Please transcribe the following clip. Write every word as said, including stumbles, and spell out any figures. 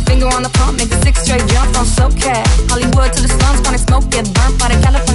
Finger on the pump, make a six straight jump on SoCal. Hollywood to the slums, wanna smoke, get burnt by the California